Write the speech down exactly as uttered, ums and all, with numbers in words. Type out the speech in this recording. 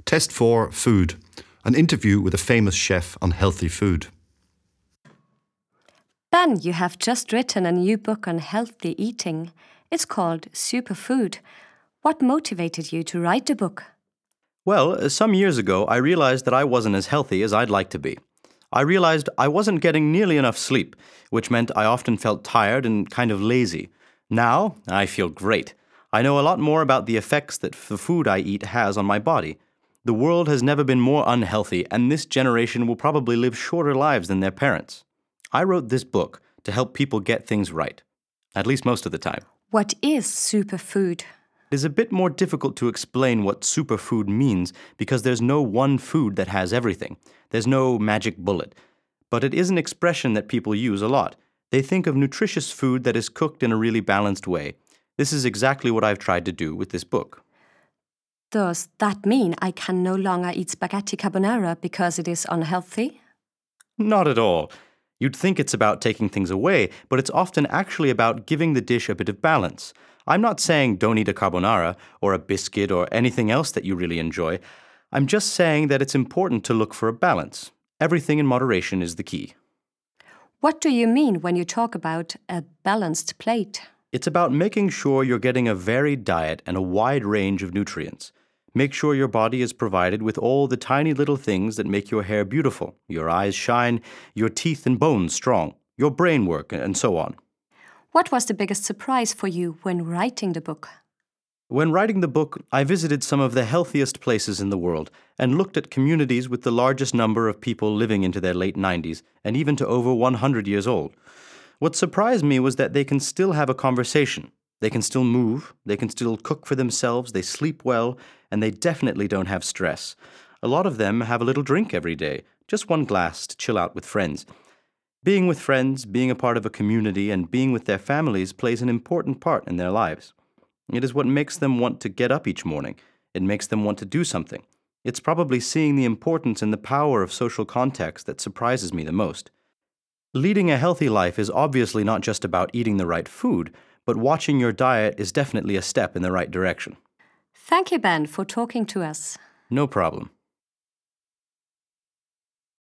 Test four, food. An interview with a famous chef on healthy food. Ben, you have just written a new book on healthy eating. It's called Superfood. What motivated you to write the book? Well, some years ago, I realized that I wasn't as healthy as I'd like to be. I realized I wasn't getting nearly enough sleep, which meant I often felt tired and kind of lazy. Now, I feel great. I know a lot more about the effects that the food I eat has on my body. The world has never been more unhealthy, and this generation will probably live shorter lives than their parents. I wrote this book to help people get things right, at least most of the time. What is superfood? It is a bit more difficult to explain what superfood means because there's no one food that has everything. There's no magic bullet. But it is an expression that people use a lot. They think of nutritious food that is cooked in a really balanced way. This is exactly what I've tried to do with this book. Does that mean I can no longer eat spaghetti carbonara because it is unhealthy? Not at all. You'd think it's about taking things away, but it's often actually about giving the dish a bit of balance. I'm not saying don't eat a carbonara or a biscuit or anything else that you really enjoy. I'm just saying that it's important to look for a balance. Everything in moderation is the key. What do you mean when you talk about a balanced plate? It's about making sure you're getting a varied diet and a wide range of nutrients. Make sure your body is provided with all the tiny little things that make your hair beautiful, your eyes shine, your teeth and bones strong, your brain work, and so on. What was the biggest surprise for you when writing the book? When writing the book, I visited some of the healthiest places in the world and looked at communities with the largest number of people living into their late nineties and even to over one hundred years old. What surprised me was that they can still have a conversation. They can still move, they can still cook for themselves, they sleep well, and they definitely don't have stress. A lot of them have a little drink every day, just one glass to chill out with friends. Being with friends, being a part of a community, and being with their families plays an important part in their lives. It is what makes them want to get up each morning. It makes them want to do something. It's probably seeing the importance and the power of social context that surprises me the most. Leading a healthy life is obviously not just about eating the right food, but watching your diet is definitely a step in the right direction. Thank you, Ben, for talking to us. No problem.